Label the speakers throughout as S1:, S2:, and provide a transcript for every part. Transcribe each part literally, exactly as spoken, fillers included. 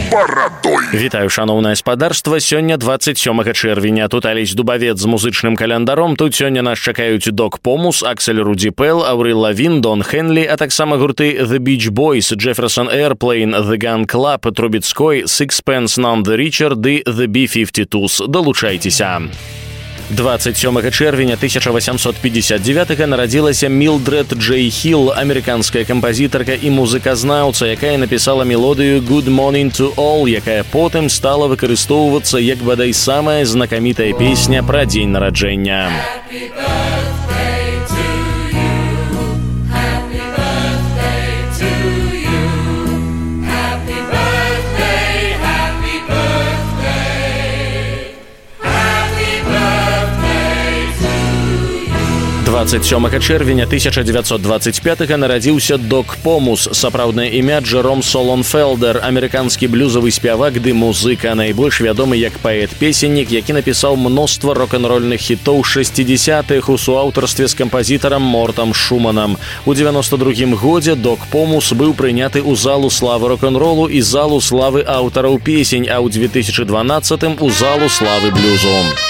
S1: барадой.
S2: Вітаю, шаноўнае спадарства. Сёння двадцать сёмага чэрвеня. Тут Алесь Дубавец з музычным календаром. Тут сёння нас чакаюць Док Помус, Аксель Руді Пэл, Аврил Лавін, Дон Хенлі, а таксама гурты The Beach Boys, Jefferson Airplane, The Gun Club, Трубецкой, Sixpence None the Richer ды The би фіфці-twos. Долучайцеся. двадцать сёмага чэрвеня тысяча восемьсот пятьдесят девятого нарадзілася Милдред Джей Хилл, амерыканская кампазітарка і музыказнаўца, якая напісала мелодыю «Good Morning to All», якая потым стала выкарыстоўвацца як бадай самая знакамітая песня пра дзень нараджэння. двадцать сёмага чэрвеня тысяча девятьсот двадцать пятого нарадзіўся Док Помус, сапраўднае імя Джэром Солонфелдер, амерыканскі блюзавы спявак ды музыка, найбольш вядомы як паэт-песеннік, які напісаў мноства рок-н-рольных хітоў шэсцідзесятых у суаўтарстве з кампазітарам Мортам Шуманам. У девяносто другім годзе Док Помус быў прыняты ў залу славы рок-н-ролу і залу славы аўтараў песень, а ў две тысячи дванаццатым у залу славы блюзу.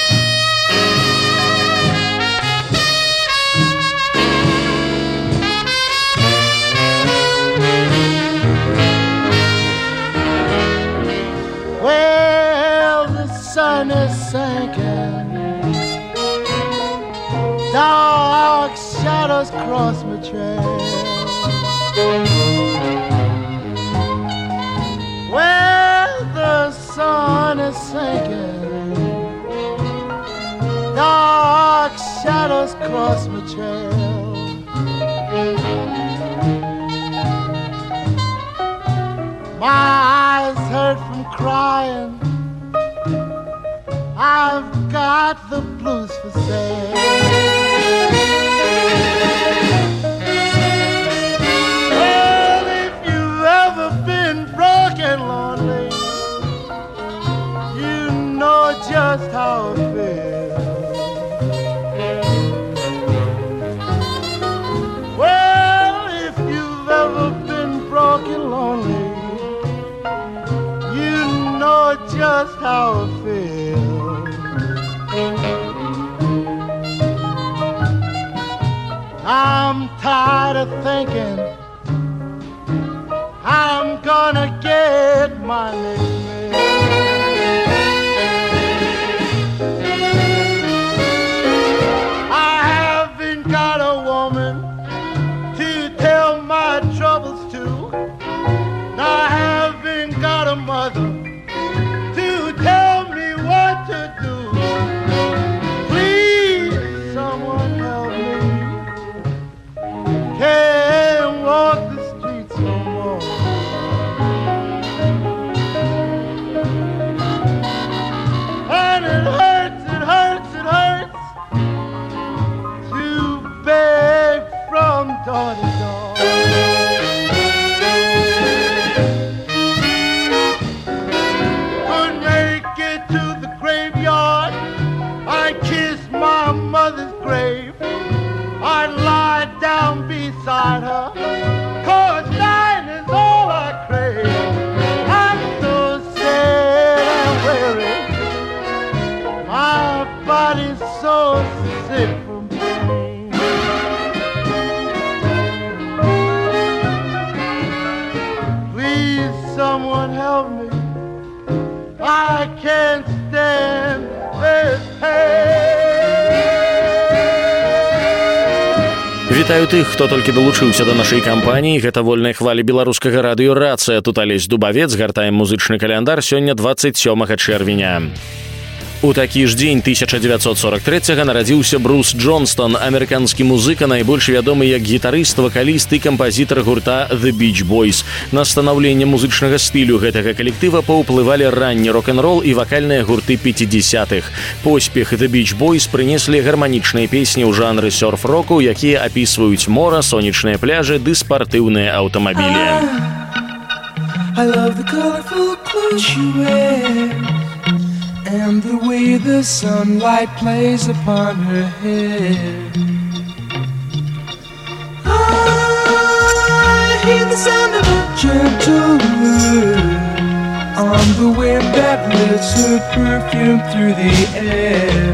S3: Sun is sinking, dark shadows cross my trail. Well, the sun is sinking, dark shadows cross my trail. My eyes hurt from crying, I've got the blues for sale. Well, if you've ever been broken lonely, you know just how it feels. Well, if you've ever been broken lonely, you know just how it feels. I'm tired of thinking I'm gonna get my next meal. I haven't got a woman to tell my troubles to. I haven't got a mother to tell me what to do. Please, someone help me. Can't walk the streets no more. And it hurts, it hurts, it hurts to beg from door to door. Couldn't make it to the graveyard. I kissed my mother's grave. I'd lie down beside her, 'cause dying is all I crave. I'm so sad and weary, my body's so sick from pain. Please, someone help me, I can't stand this pain.
S2: Вітаю тых, хто толькі далучыўся да нашай кампаніі. Гэта вольная хваля беларускага радыё «Рацыя». Тут Алесь Дубавец, гартаем музычны каляндар. Сёння двадцать сёмага чэрвеня. У такі ж дзень тысяча девятьсот сорок третьего нарадзіўся Брус Джонстон, амерыканскі музыка, найбольш вядомы як гітарыст, вакаліст і кампазітар гурта The Beach Boys. На станаўленне музычнага стылю гэтага калектыва паўплывалі ранні рок-н-рол і вакальныя гурты пяцідзесятых. Поспех The Beach Boys прынеслі гарманічныя песні ў жанры сёрф-року, якія апісваюць мора, сонечныя пляжы ды спартыўныя аўтамабілі.
S4: I love the colorful clothes you wear and the way the sunlight plays upon her hair. I hear the sound of a gentle word on the wind that lifts her perfume through the air.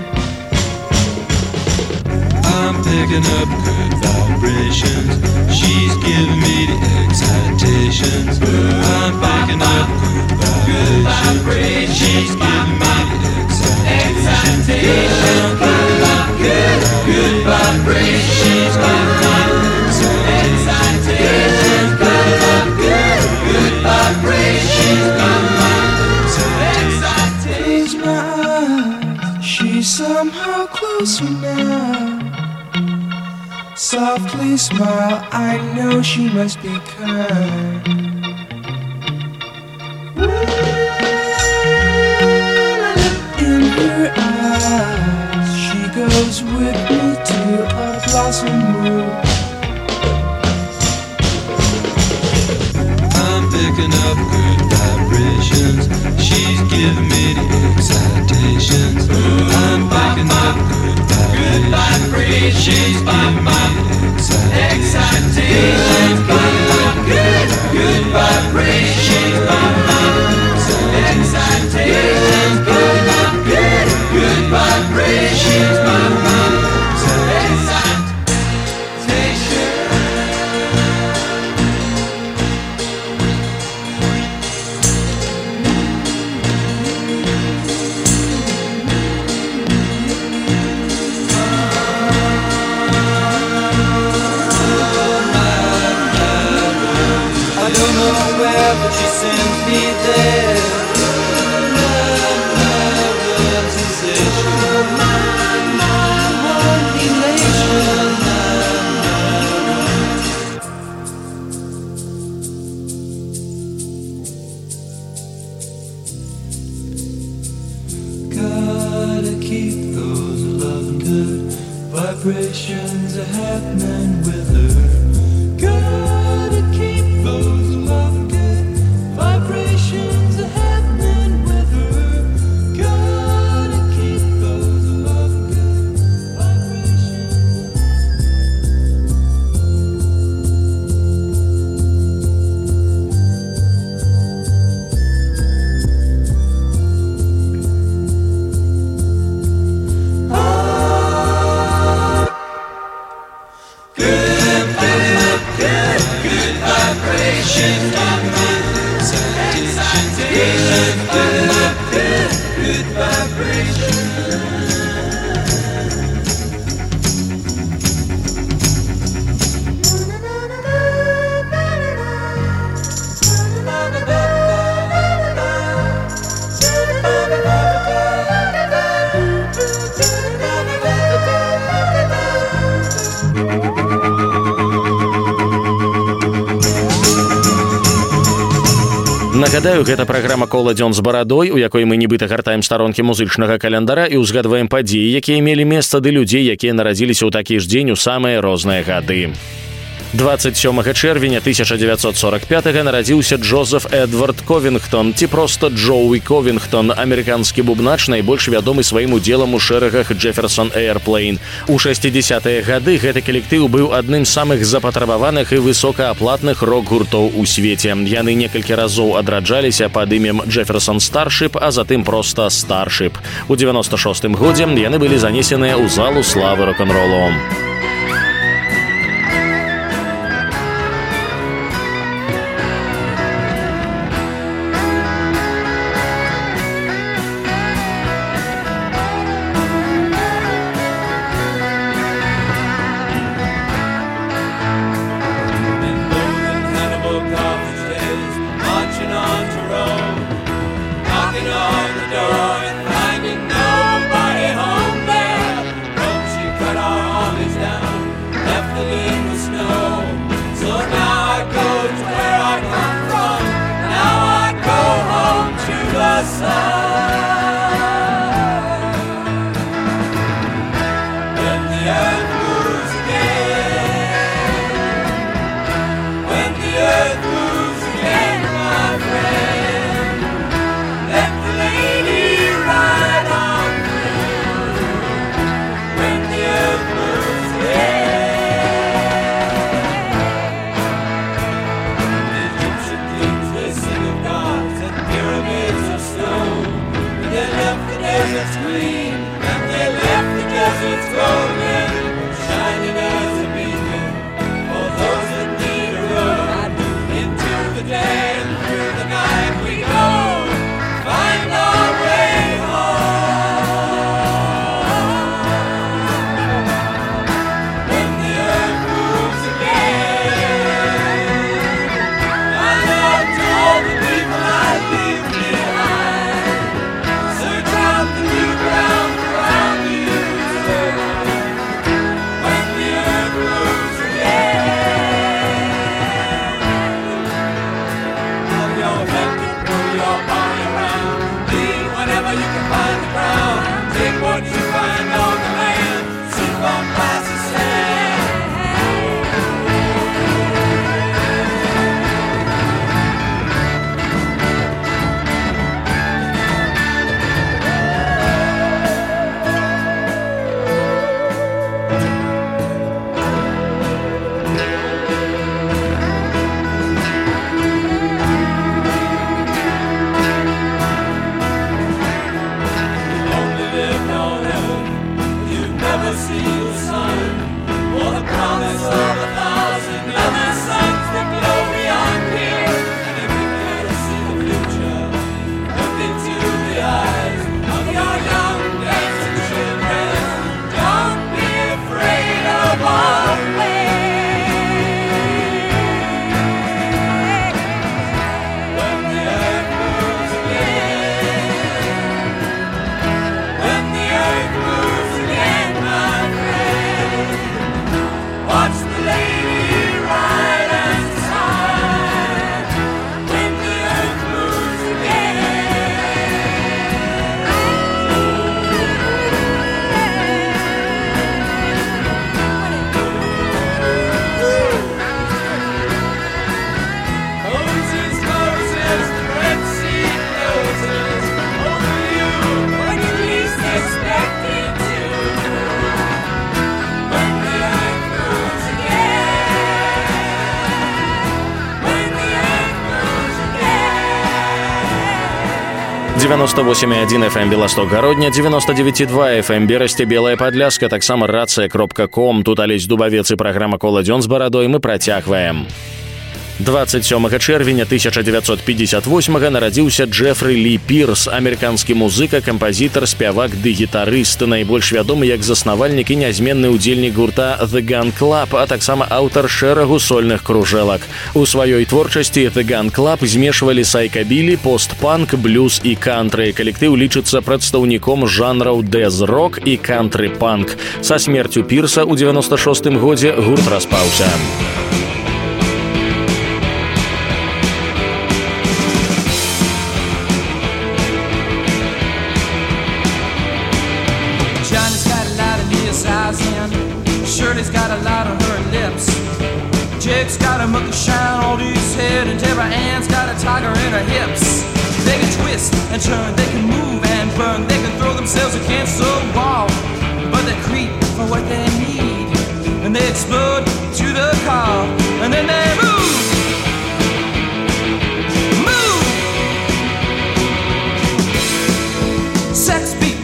S1: I'm picking up good vibrations. She's giving me the excitations. I'm picking up good vibrations. She's giving me the excitations. I'm picking up good, good vibrations. She's giving me the excitations. Picking up good, good vibrations. She's giving me the excitations.
S4: Close my eyes, she's somehow closer now. Softly smile, I know she must be kind. In her eyes, she goes with me to a blossom room.
S1: I'm picking up good vibrations. She's giving me the excitations. I'm picking up good vibrations. She's giving me the excitations. Picking up good, good vibrations. She's giving me the excitations. Picking up good, good vibrations. She's giving me the excitations. But she sends me there. Love, love, love, sensation. My, my, one elation. Gotta keep those loving good vibrations a happening with her. Gotta keep those loving good vibrations are happening with her. Gotta keep those love good vibrations. Ah, good, good, good, good vibrations. Excitation, good, good, good vibration.
S2: Нагадаю, гэта праграма «Кола дзён з барадой», у якой мы нібыта гартаем старонкі музычнага календара і ўзгадваем падзеі, якія мелі месца, ды людзей, якія нарадзіліся ў такі ж дзень у самыя розныя гады. двадцать сёмага чэрвеня тысяча дзевяцьсот сорок пятага нарадзіўся Джозеф Эдвард Ковінгтон, ці проста Джоуі Ковінгтон, амерыканскі бубнач, найбольш вядомы сваім удзелам у шэрагах Jefferson Airplane. У шэсцідзесятыя гады гэты калектыў быў адным з самых запатрабаваных і высокааплатных рок-гуртоў у свеце. Яны некалькі разоў адраджаліся пад імем Jefferson Starship, а затым проста Starship. У дзевяноста шостым годзе яны былі занесеныя ў залу славы рок-н-ролу.
S1: Finding nobody home there. Don't she cut our
S2: девяносто восемь и один эф эм Белосток Гародня, девяносто девять и два эф эм Берасці, Белая Падляска, таксама рацыя кропка ком. Тут Алесь Дубавец і праграма «Кола дзён з барадой» мы працягваем. двадцать сёмага чэрвеня тысяча девятьсот пятьдесят восьмага нарадзіўся Джефры Лі Пірс, амерыканскі музыка, кампазітар, спявак ды гітарыст, найбольш вядомы як заснавальнік і нязменны ўдзельнік гурта The Gun Club, а таксама аўтар шэрагу сольных кружэлак. У сваёй творчасці The Gun Club змешвалі сайкабілі, пост-панк, блюз і кантры. Калектыў лічыцца прадстаўніком жанраў дэз-рок і кантры-панк. Са смерцю Пірса ў девяносто шостым годзе гурт распаўся.
S4: Shirley's got a light on her lips. Jake's got a mucky shine on his head, and Deborah Ann's got a tiger in her hips. They can twist and turn, they can move and burn, they can throw themselves against the wall, but they creep for what they need, and they explode to the car, and then they move, move. Sex beat.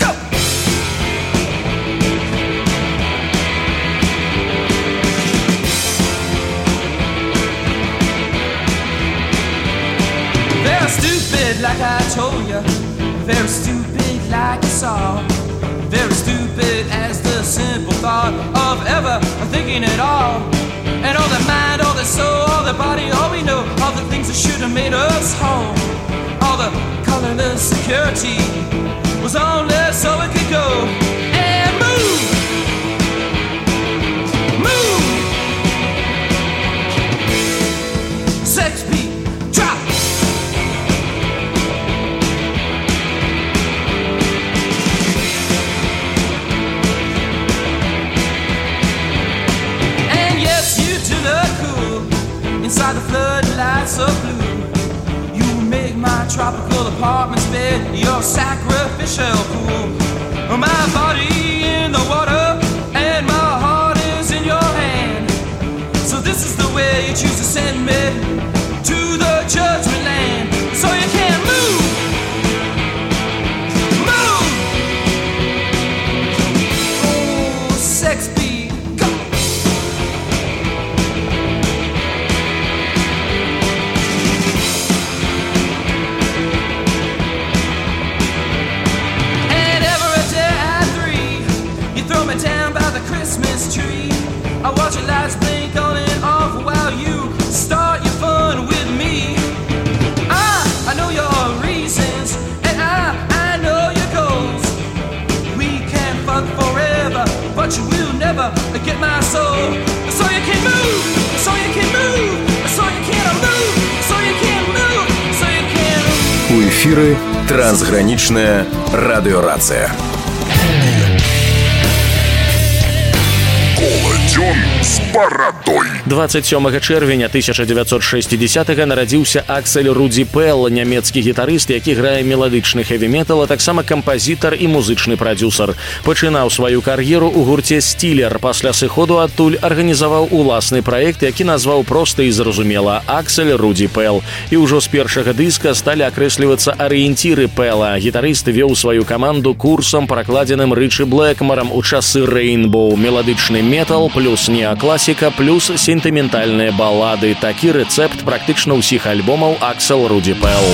S4: Stupid like I told you, very stupid like you saw, very stupid as the simple thought of ever thinking at all. And all the mind, all the soul, all the body, all we know, all the things that should have made us whole, all the colorless security was only so it could go and move, move. Sex beat, drop. Inside the floodlights of blue, you make my tropical apartment's bed your sacrificial pool. My body in the water and my heart is in your hand. So this is the way you choose to send me to the judgment land. So you can't move, move. Oh, sex beat, go. Down by the Christmas tree, I watch your lights blink on and off while you start your fun with me. I, I know your reasons, and I, I know your goals. We can fuck forever, but you will never get my soul. So you can move, so you can move, so you can move, so you can move, so you can move.
S5: У эфиры трансграничная радиорация.
S6: Кола Дзён З барадой.
S2: двадцать сёмага чэрвеня тысяча девятьсот шестидесятого нарадзіўся Аксель Руді Пэл, нямецкі гітарыст, які грае меладычны хэві-метал, а таксама кампазітар і музычны прадзюсар. Пачынаў сваю кар'еру ў гурце «Стілер». Пасля сыходу адтуль арганізаваў уласны праект, які назваў проста і зразумела «Аксель Руді Пэл». І ўжо з першага дыска сталі акрэслівацца арыенціры Пэла. Гітарыст вёў сваю каманду курсам, пракладзеным Рычы Блэкмарам у часы «Рэйнбоу». Меладычны метал плюс неакласіка плюс сентыментальныя балады. Такі рэцэпт практычна ўсіх альбомаў Аксель Руді Пэл.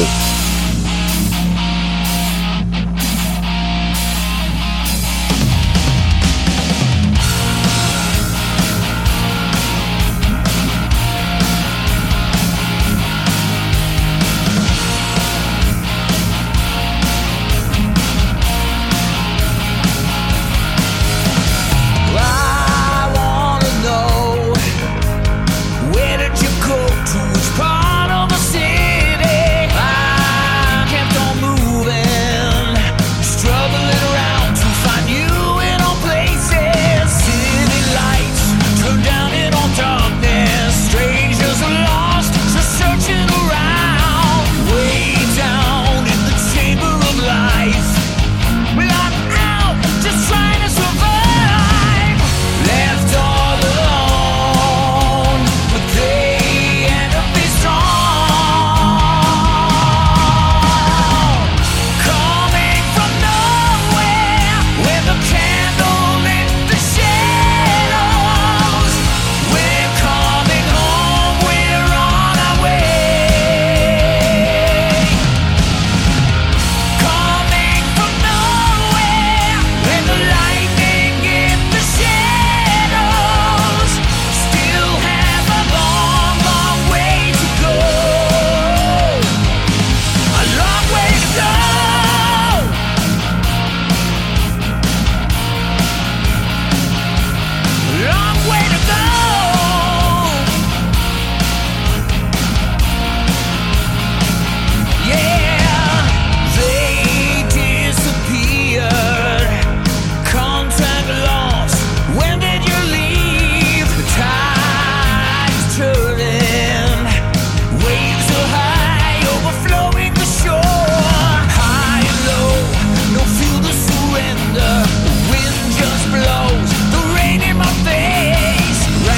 S4: Surrender, the wind just blows, the rain in my face.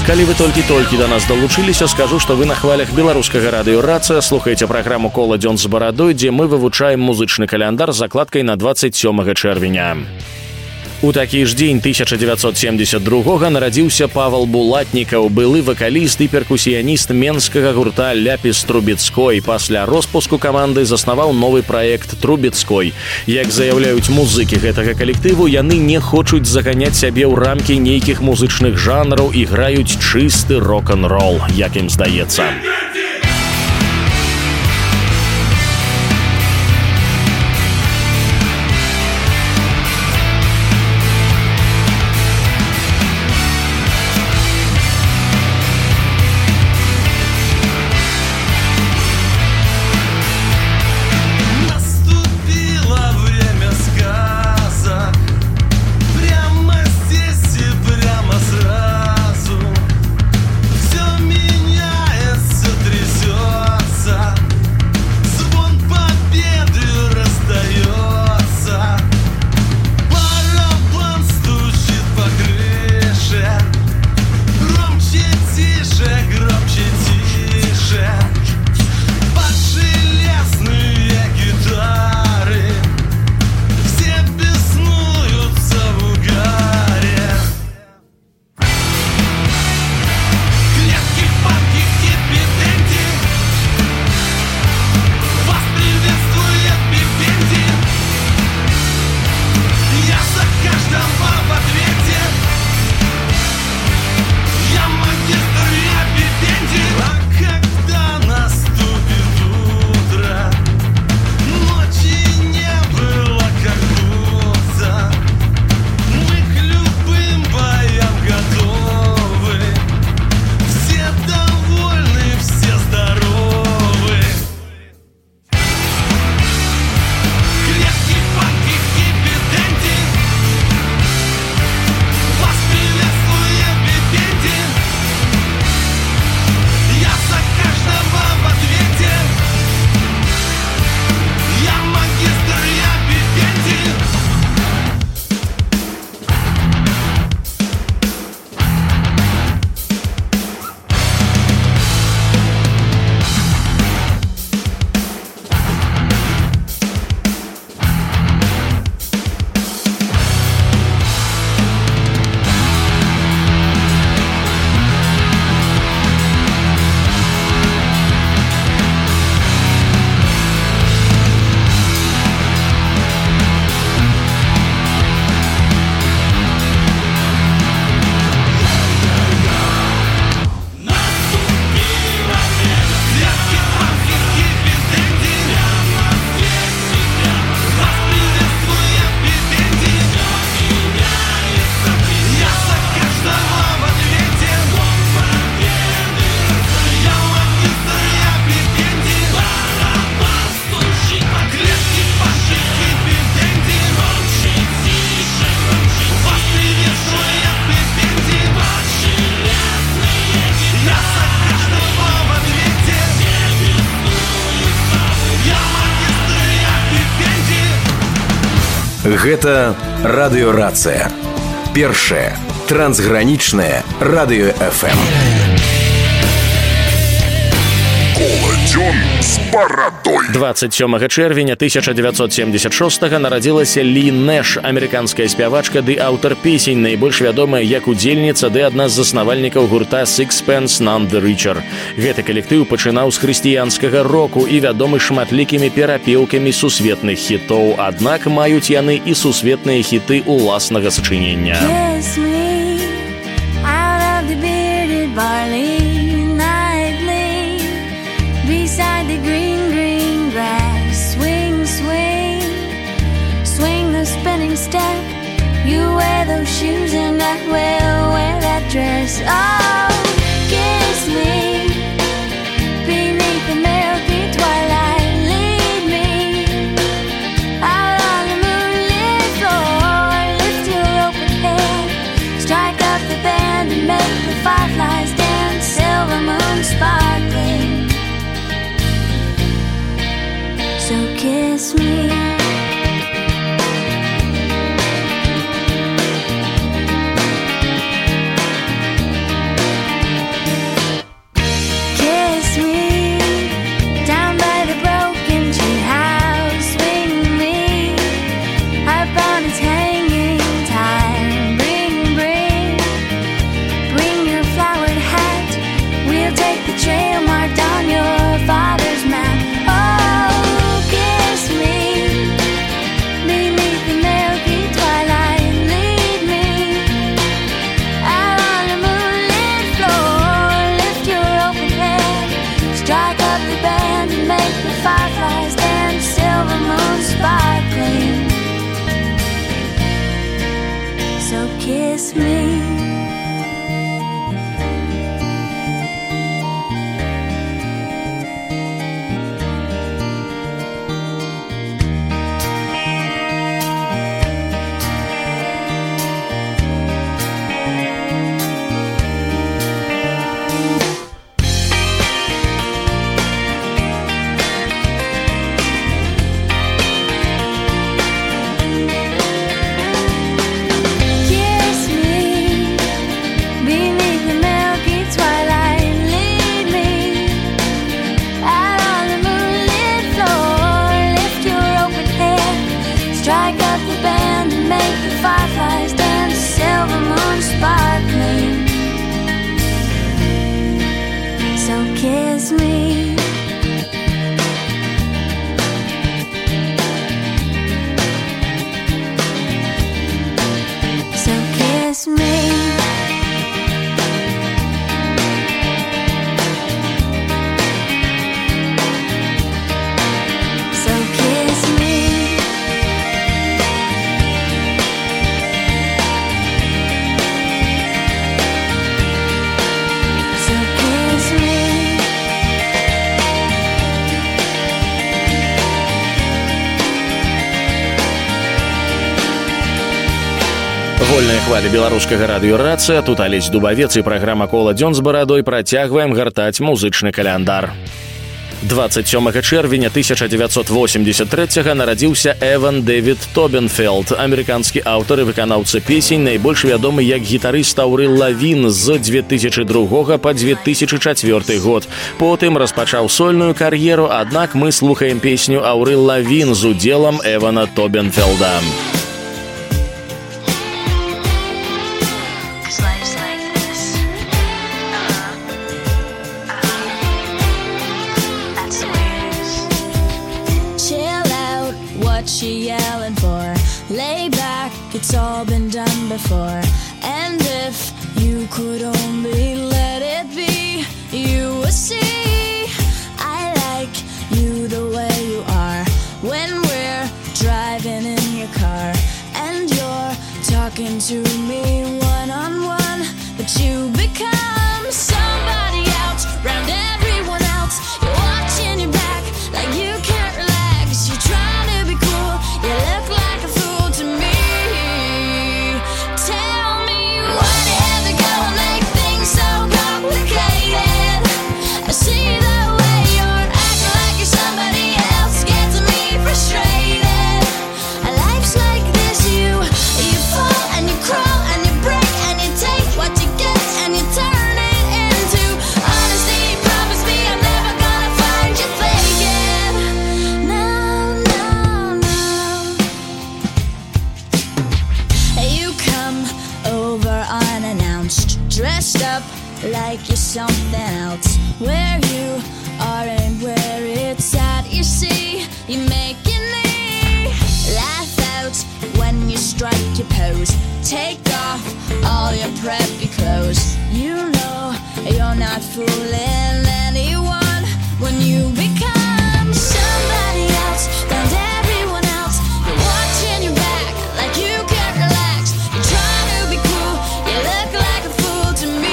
S2: Калі вы толькі-толькі да нас далучыліся, скажу, што вы на хвалях беларускага радыё «Рацыя» слухаеце праграму «Кола дзён з барадой», дзе мы вывучаем музычны каляндар з закладкай на дваццаць сёмага чэрвеня. У такі ж дзень тысяча дзевяцьсот семьдесят другога нарадзіўся Павал Булатнікаў, былы вакаліст і перкусіяніст менскага гурта «Ляпіс Трубецкой». Пасля роспуску каманды заснаваў новы праект «Трубецкой». Як заяўляюць музыкі гэтага калектыву, яны не хочуць заганяць сябе ў рамкі нейкіх музычных жанраў і граюць чысты рок-н-рол, як ім здаецца.
S5: Гэта радыёрацыя. Першае трансгранічнае радыё эф эм.
S6: Кола дзён з барадой.
S2: дваццаць сёмага чэрвеня тысяча дзевяцьсот семьдесят шостага нарадзілася Лі Нэш, амерыканская спявачка ды аўтар песень, найбольш вядомая як удзельніца ды адна з заснавальнікаў гурта Sixpence None the Richer. Гэты калектыў пачынаў з хрысціянскага року і вядомы шматлікімі перапеўкамі сусветных хітоў, аднак маюць яны і сусветныя хіты ўласнага сачынення.
S7: Beside the green, green grass, swing, swing, swing the spinning step. You wear those shoes and I will wear that dress. Oh, kiss me beneath the milky twilight. Lead me out on the moonlit floor. Lift your open head, strike up the band and make the fireflies dance. Silver moon sparkling. So kiss me. So kiss me.
S2: Вольная хваля беларускага радыёрацыя, тут Алесь Дубавец і праграма «Кола дзён з барадой» працягваем гартаць музычны каляндар. двадцать сёмага чэрвеня тысяча дзевяцьсот восемьдесят трэцяга нарадзіўся Эван Дэвід Тобенфелд, амерыканскі аўтар і выканаўца песень, найбольш вядомы як гітарыст Аўрыл Лавін з дзве тысячы другога па дзве тысячы чацвёрты год. Потым распачаў сольную кар'еру, аднак мы слухаем песню Аўрыл Лавін з удзелам Эвана Тобенфелда.
S8: She yelling for, lay back, it's all been done before. And if you could only let it be, you would see I like you the way you are. When we're driving in your car and you're talking to me one on one, but you become somebody else round everyone else. You're watching your back like you can't relax. You're trying to be cool, you look like a fool to me. Tell me why do you have to go and make things so complicated? I see the way you're acting like you're somebody else, gets me frustrated. Life's like this, you you fall and you crawl and you break and you take what you get and you turn it into honesty. Promise me I'm never gonna find you faking. No, no, no. You come over unannounced, dressed up like you're something else. Where you are and where it's at, you see, you're making me laugh out when you strike your pose. Take off all your preppy clothes. You know you're not fooling anyone when you become somebody else round everyone else. You're watching your back like you can't relax. You're trying to be cool, you look like a fool to me.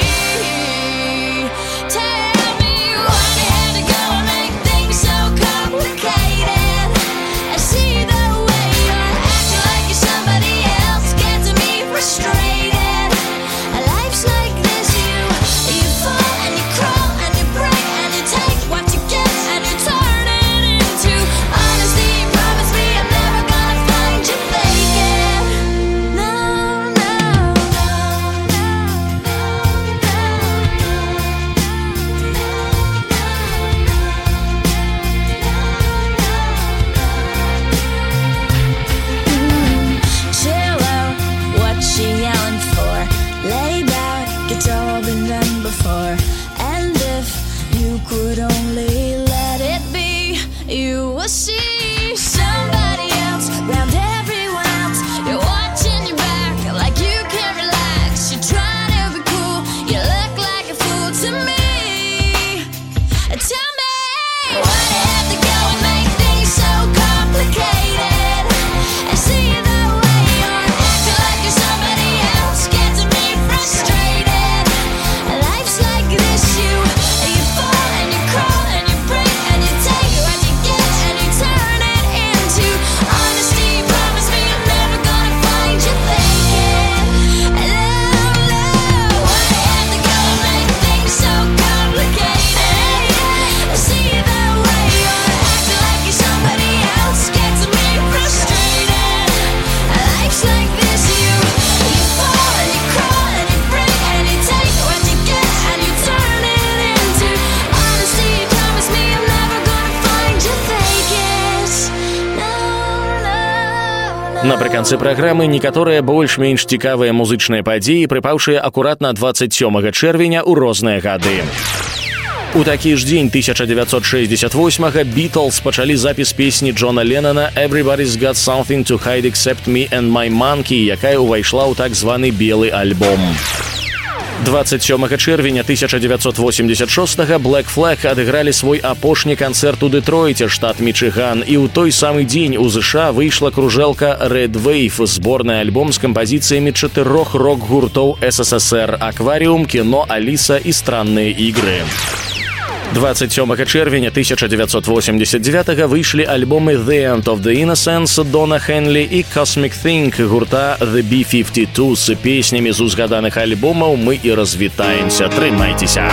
S8: Tell me why do you have to go and make things so complicated? I see the way you're acting like you're somebody else, gets me frustrated. Life's like this, you you fall and you crawl and you break and you take what you get and you turn it into honesty. Promise me I'm never gonna find you faking. No, no, no, no, chill out, what she yelling for? Lay back, it's all been done before. And if you could only let it be, you will see somebody else round everyone else. You're watching your back like you can't relax. You're trying to be cool, you look like a fool to me. Tell me why do you have to go and make things so complicated? I see the way you're acting like you're somebody else.
S2: Напрыканцы праграмы некаторыя больш-менш цікавыя музычныя падзеі, прыпаўшыя акуратна двадцать сёмага чэрвеня ў розныя гады. У такі ж дзень тысяча девятьсот шестьдесят восьмага Beatles пачалі запіс песні Джона Леннона «Everybody's got something to hide except me and my monkey», якая ўвайшла ў так званы белы альбом. двадцать сёмага чэрвеня тысяча девятьсот восемьдесят шостага Black Flag адыгралі свой апошні канцэрт у Дэтройце, штат Мічыган, і ў той самы дзень у ЗША выйшла кружэлка Red Wave, зборны альбом з кампазіцыямі чатырох рок-гуртоў СССР: «Аквариум», «Кино», «Алиса» і «Странные игры». двадцать сёмага чэрвеня тысяча девятьсот восемьдесят девятага выйшлі альбомы «The End of the Innocence» Дона Хенлі і «Cosmic Thing» гурта The би пятьдесят два. З песнямі з узгаданых альбомаў мы і развітаемся. Трымайцеся!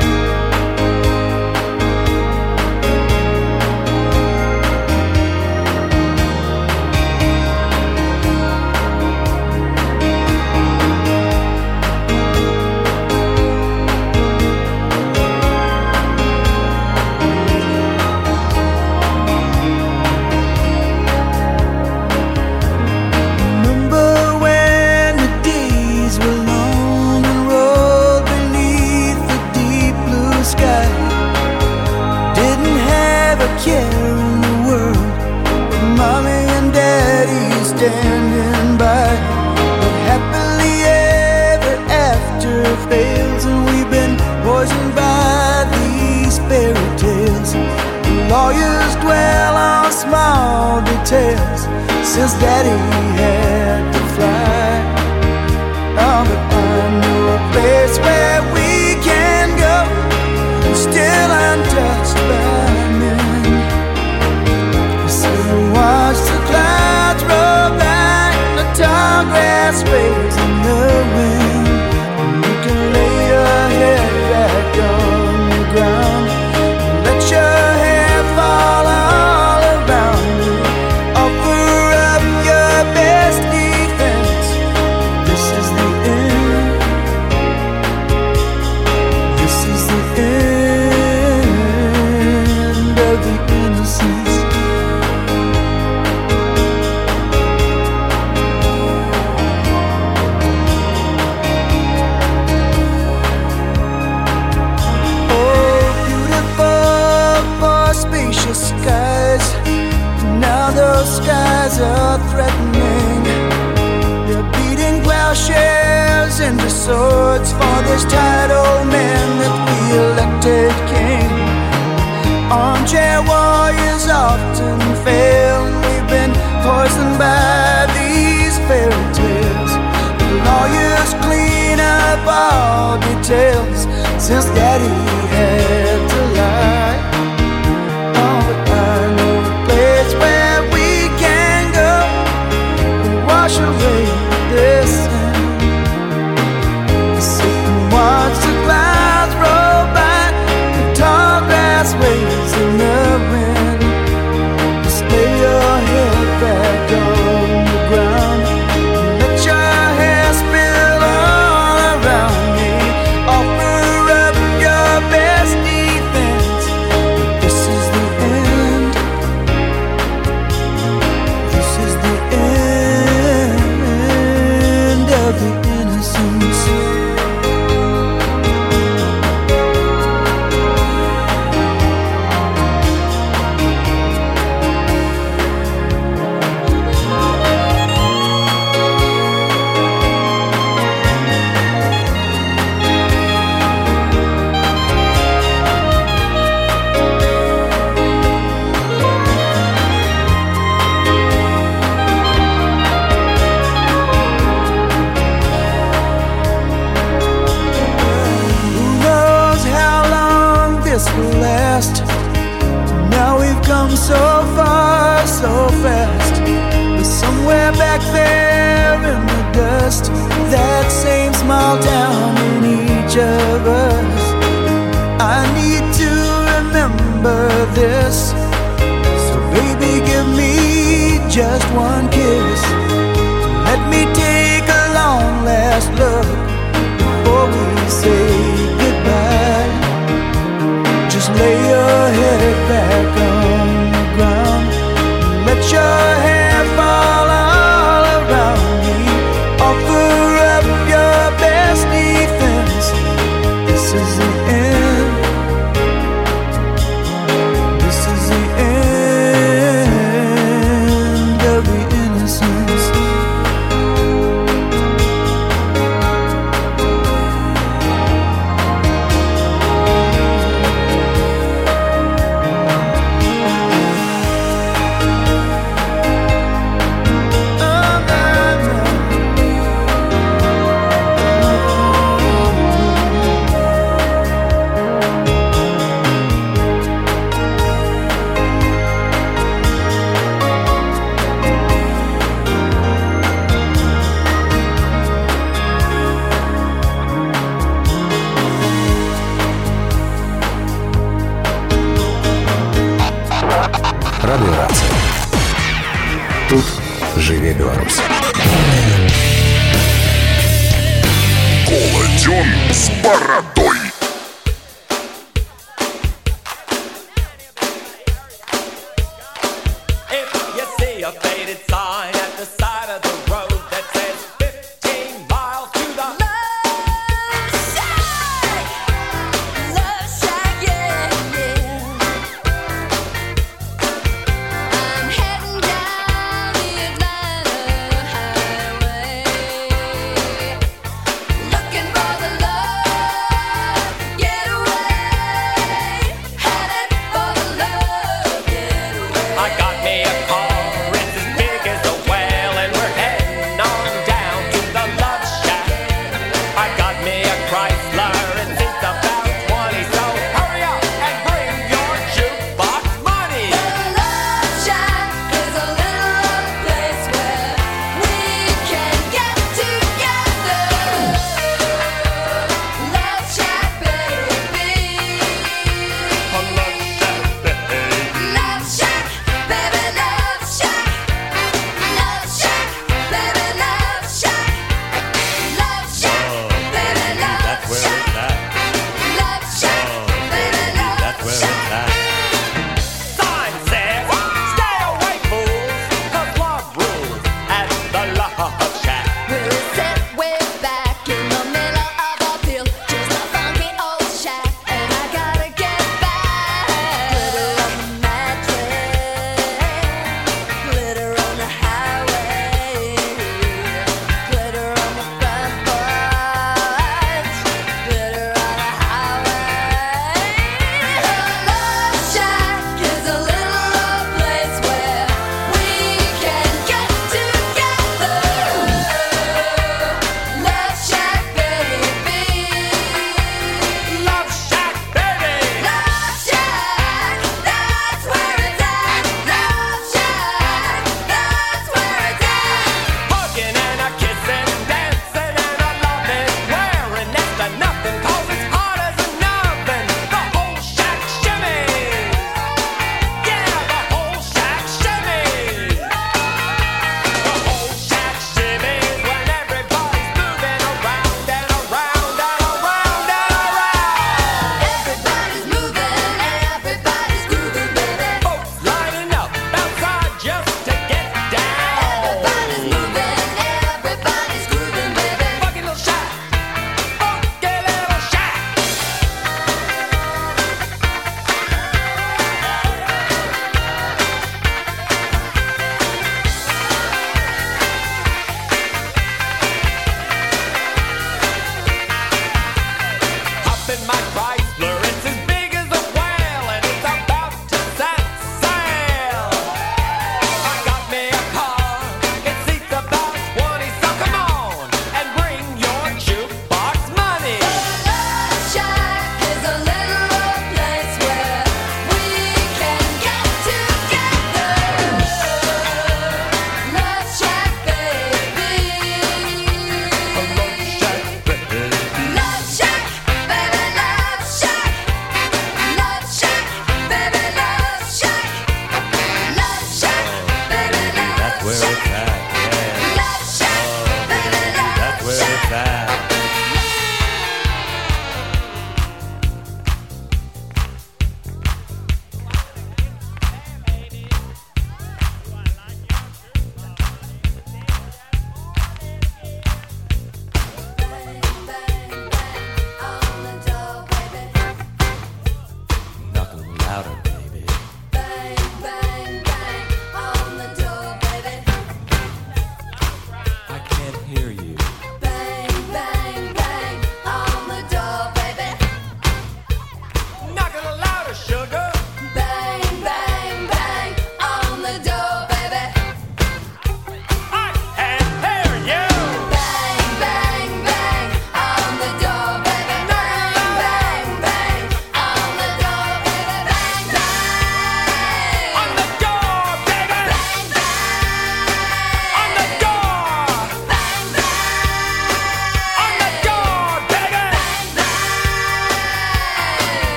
S9: Since Daddy had to fly, oh, but I know a place where we can go, still untouched by men. So watch the clouds roll back, the tall grass waves in the wind. You can lay your head back on the ground, let your hair fall all around you. Offer up your best defense. This is the end. This is the end of the innocence. Oh, beautiful for spacious skies. Now those skies are threatening. They're beating plowshares into swords for this tired old man that we elected king. Armchair warriors often fail, and we've been poisoned by these fairy tales. The lawyers clean up all details since Daddy had to lie. Oh, but I know a place where we can go and wash away this sin. Sit and watch the clouds roll by, the tall grass waves in the wind. Just lay your head back on the ground and let your hair spill all around me. Offer up your best defense. This is the end. This is the end of the innocence. Who knows how long this will last? Now we've come so far, so fast. But somewhere back there in the dust, that same small town in each of us. I need to remember this. So baby, give me just one kiss. Let me take a long last look before we say goodbye. Just lay your head back on the ground. Let your hair fall
S6: Колотен с бородой.